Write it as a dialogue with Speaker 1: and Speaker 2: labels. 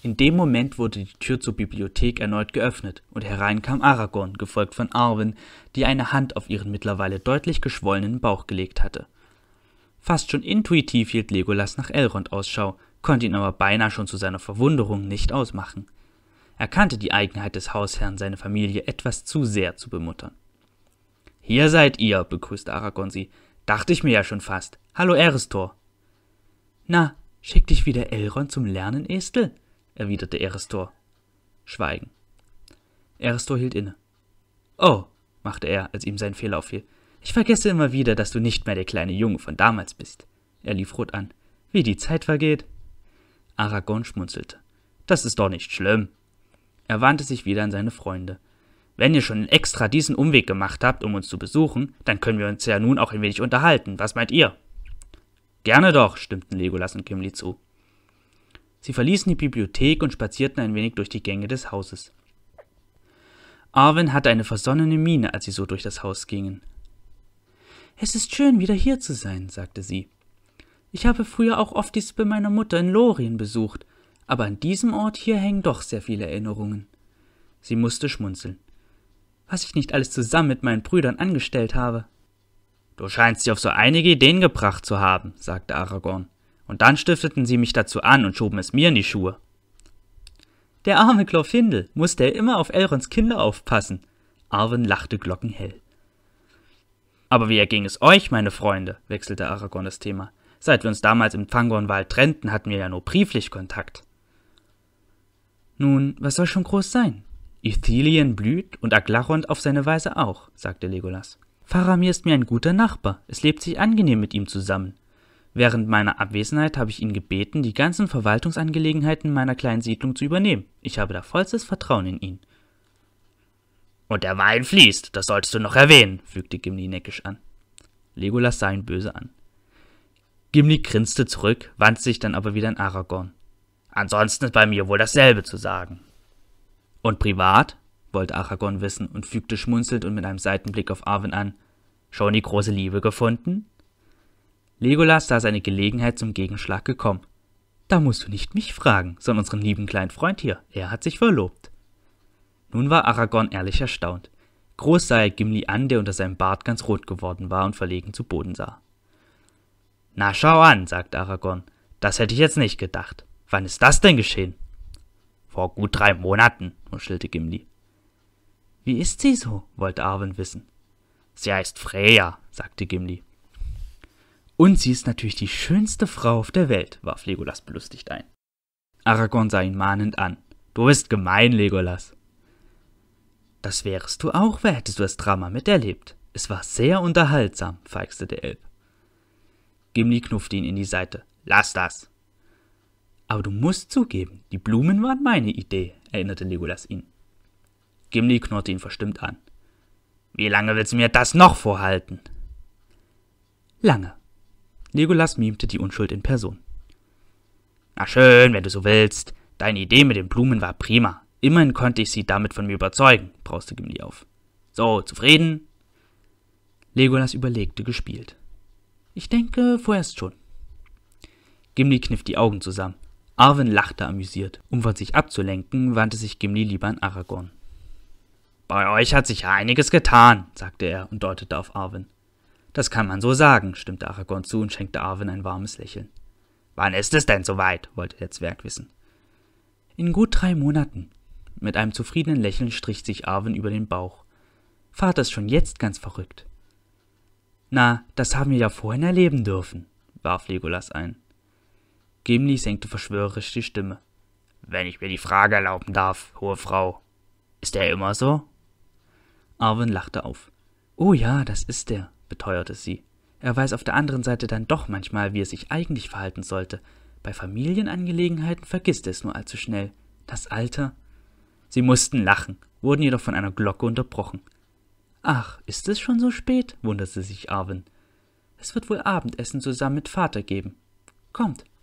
Speaker 1: In dem Moment wurde die Tür zur Bibliothek erneut geöffnet und herein kam Aragorn, gefolgt von Arwen, die eine Hand auf ihren mittlerweile deutlich geschwollenen Bauch gelegt hatte. Fast schon intuitiv hielt Legolas nach Elrond Ausschau, konnte ihn aber beinahe schon zu seiner Verwunderung nicht ausmachen. Er kannte die Eigenheit des Hausherrn, seine Familie etwas zu sehr zu bemuttern. »Hier seid ihr«, begrüßte Aragorn sie. »Dachte ich mir ja schon fast. Hallo Erestor.« »Na, schickt dich wieder Elrond zum Lernen, Estel?« erwiderte Erestor. Schweigen. Erestor hielt inne. »Oh«, machte er, als ihm sein Fehler auffiel. »Ich vergesse immer wieder, dass du nicht mehr der kleine Junge von damals bist.« Er lief rot an. »Wie die Zeit vergeht.« Aragorn schmunzelte. »Das ist doch nicht schlimm.« Er wandte sich wieder an seine Freunde. »Wenn ihr schon extra diesen Umweg gemacht habt, um uns zu besuchen, dann können wir uns ja nun auch ein wenig unterhalten. Was meint ihr?« »Gerne doch«, stimmten Legolas und Gimli zu. Sie verließen die Bibliothek und spazierten ein wenig durch die Gänge des Hauses. Arwen hatte eine versonnene Miene, als sie so durch das Haus gingen. »Es ist schön, wieder hier zu sein«, sagte sie. »Ich habe früher auch oft die Sippe meiner Mutter in Lorien besucht, aber an diesem Ort hier hängen doch sehr viele Erinnerungen.« Sie musste schmunzeln. »Was ich nicht alles zusammen mit meinen Brüdern angestellt habe.« »Du scheinst sie auf so einige Ideen gebracht zu haben«, sagte Aragorn. »Und dann stifteten sie mich dazu an und schoben es mir in die Schuhe.« »Der arme Glorfindel, musste er immer auf Elronds Kinder aufpassen.« Arwen lachte glockenhell. »Aber wie erging es euch, meine Freunde?«, wechselte Aragorn das Thema. »Seit wir uns damals im Fangornwald trennten, hatten wir ja nur brieflich Kontakt.« »Nun, was soll schon groß sein? Ithilien blüht und Aglarond auf seine Weise auch«, sagte Legolas. »Faramir ist mir ein guter Nachbar, es lebt sich angenehm mit ihm zusammen. Während meiner Abwesenheit habe ich ihn gebeten, die ganzen Verwaltungsangelegenheiten meiner kleinen Siedlung zu übernehmen. Ich habe da vollstes Vertrauen in ihn.« »Und der Wein fließt, das solltest du noch erwähnen«, fügte Gimli neckisch an. Legolas sah ihn böse an. Gimli grinste zurück, wandte sich dann aber wieder an Aragorn. »Ansonsten ist bei mir wohl dasselbe zu sagen.« »Und privat?«, wollte Aragorn wissen und fügte schmunzelnd und mit einem Seitenblick auf Arwen an. »Schon die große Liebe gefunden?« Legolas sah seine Gelegenheit zum Gegenschlag gekommen. »Da musst du nicht mich fragen, sondern unseren lieben kleinen Freund hier. Er hat sich verlobt.« Nun war Aragorn ehrlich erstaunt. Groß sah er Gimli an, der unter seinem Bart ganz rot geworden war und verlegen zu Boden sah. »Na schau an«, sagte Aragorn. »Das hätte ich jetzt nicht gedacht. Wann ist das denn geschehen?« »Vor gut 3 Monaten«, nuschelte Gimli. »Wie ist sie so?«, wollte Arwen wissen. »Sie heißt Freya«, sagte Gimli. »Und sie ist natürlich die schönste Frau auf der Welt«, warf Legolas belustigt ein. Aragorn sah ihn mahnend an. »Du bist gemein, Legolas.« »Das wärest du auch, hättest du das Drama miterlebt. Es war sehr unterhaltsam«, feixte der Elb. Gimli knuffte ihn in die Seite. »Lass das!« »Aber du musst zugeben, die Blumen waren meine Idee«, erinnerte Legolas ihn. Gimli knurrte ihn verstimmt an. »Wie lange willst du mir das noch vorhalten?« »Lange.« Legolas mimte die Unschuld in Person. »Na schön, wenn du so willst. Deine Idee mit den Blumen war prima. Immerhin konnte ich sie damit von mir überzeugen«, brauste Gimli auf. »So, zufrieden?« Legolas überlegte gespielt. »Ich denke, vorerst schon.« Gimli kniff die Augen zusammen. Arwen lachte amüsiert. Um von sich abzulenken, wandte sich Gimli lieber an Aragorn. »Bei euch hat sich ja einiges getan«, sagte er und deutete auf Arwen. »Das kann man so sagen«, stimmte Aragorn zu und schenkte Arwen ein warmes Lächeln. »Wann ist es denn soweit?«, wollte der Zwerg wissen. »In gut 3 Monaten.« Mit einem zufriedenen Lächeln strich sich Arwen über den Bauch. »Vater ist schon jetzt ganz verrückt.« »Na, das haben wir ja vorhin erleben dürfen«, warf Legolas ein. Gimli senkte verschwörerisch die Stimme. »Wenn ich mir die Frage erlauben darf, hohe Frau, ist er immer so?« Arwen lachte auf. »Oh ja, das ist er«, beteuerte sie. »Er weiß auf der anderen Seite dann doch manchmal, wie er sich eigentlich verhalten sollte. Bei Familienangelegenheiten vergisst er es nur allzu schnell. Das Alter.« Sie mussten lachen, wurden jedoch von einer Glocke unterbrochen. »Ach, ist es schon so spät?«, wunderte sich Arwen. »Es wird wohl Abendessen zusammen mit Vater geben. Kommt.«